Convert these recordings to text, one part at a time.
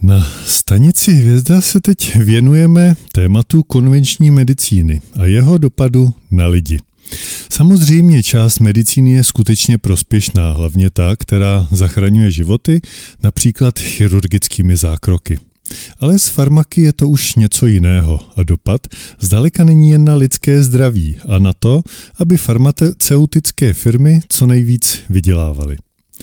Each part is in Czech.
Na stanici Hvězda se teď věnujeme tématu konvenční medicíny a jeho dopadu na lidi. Samozřejmě část medicíny je skutečně prospěšná, hlavně ta, která zachraňuje životy, například chirurgickými zákroky. Ale s farmaky je to už něco jiného a dopad zdaleka není jen na lidské zdraví a na to, aby farmaceutické firmy co nejvíc vydělávaly.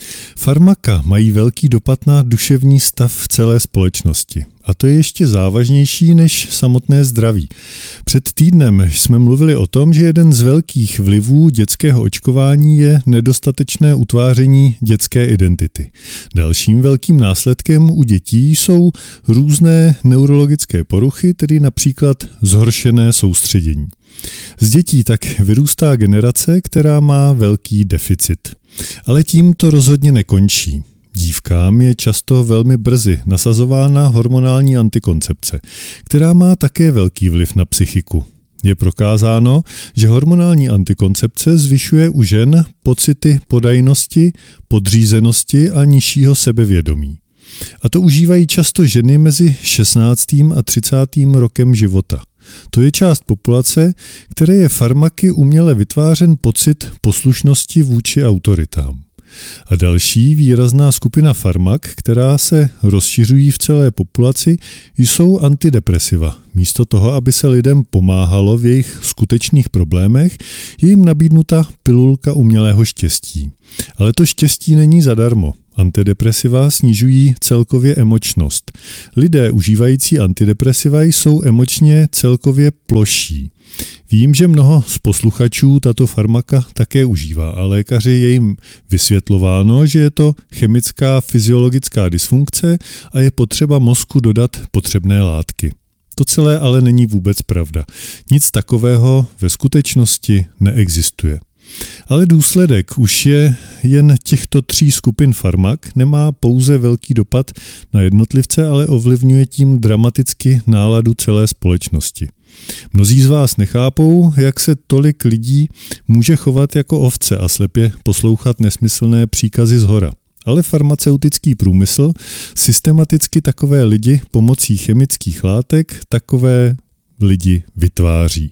Farmaka mají velký dopad na duševní stav v celé společnosti. A to je ještě závažnější než samotné zdraví. Před týdnem jsme mluvili o tom, že jeden z velkých vlivů dětského očkování je nedostatečné utváření dětské identity. Dalším velkým následkem u dětí jsou různé neurologické poruchy, tedy například zhoršené soustředění. Z dětí tak vyrůstá generace, která má velký deficit. Ale tím to rozhodně nekončí. Dívkám je často velmi brzy nasazována hormonální antikoncepce, která má také velký vliv na psychiku. Je prokázáno, že hormonální antikoncepce zvyšuje u žen pocity podajnosti, podřízenosti a nižšího sebevědomí. A to užívají často ženy mezi 16. a 30. rokem života. To je část populace, které je farmaky uměle vytvářen pocit poslušnosti vůči autoritám. A další výrazná skupina farmak, která se rozšiřují v celé populaci, jsou antidepresiva. Místo toho, aby se lidem pomáhalo v jejich skutečných problémech, je jim nabídnuta pilulka umělého štěstí. Ale to štěstí není zadarmo. Antidepresiva snižují celkově emočnost. Lidé užívající antidepresiva jsou emočně celkově ploší. Vím, že mnoho z posluchačů tato farmaka také užívá a lékaři je jim vysvětlováno, že je to chemická fyziologická dysfunkce a je potřeba mozku dodat potřebné látky. To celé ale není vůbec pravda. Nic takového ve skutečnosti neexistuje. Ale důsledek už je jen těchto 3 skupin farmak, nemá pouze velký dopad na jednotlivce, ale ovlivňuje tím dramaticky náladu celé společnosti. Mnozí z vás nechápou, jak se tolik lidí může chovat jako ovce a slepě poslouchat nesmyslné příkazy zhora. Ale farmaceutický průmysl systematicky takové lidi pomocí chemických látek takové lidi vytváří.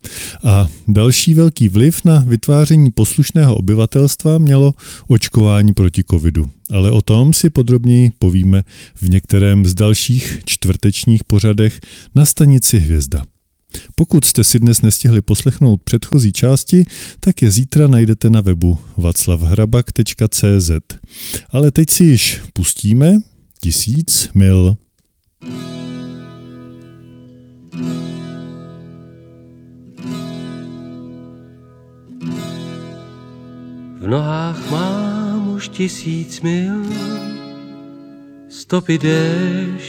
A další velký vliv na vytváření poslušného obyvatelstva mělo očkování proti covidu. Ale o tom si podrobněji povíme v některém z dalších čtvrtečních pořadech na stanici Hvězda. Pokud jste si dnes nestihli poslechnout předchozí části, tak je zítra najdete na webu vaclavhrabak.cz. Ale teď si již pustíme 1000 mil. V nohách mám už 1000 mil, stopy déšť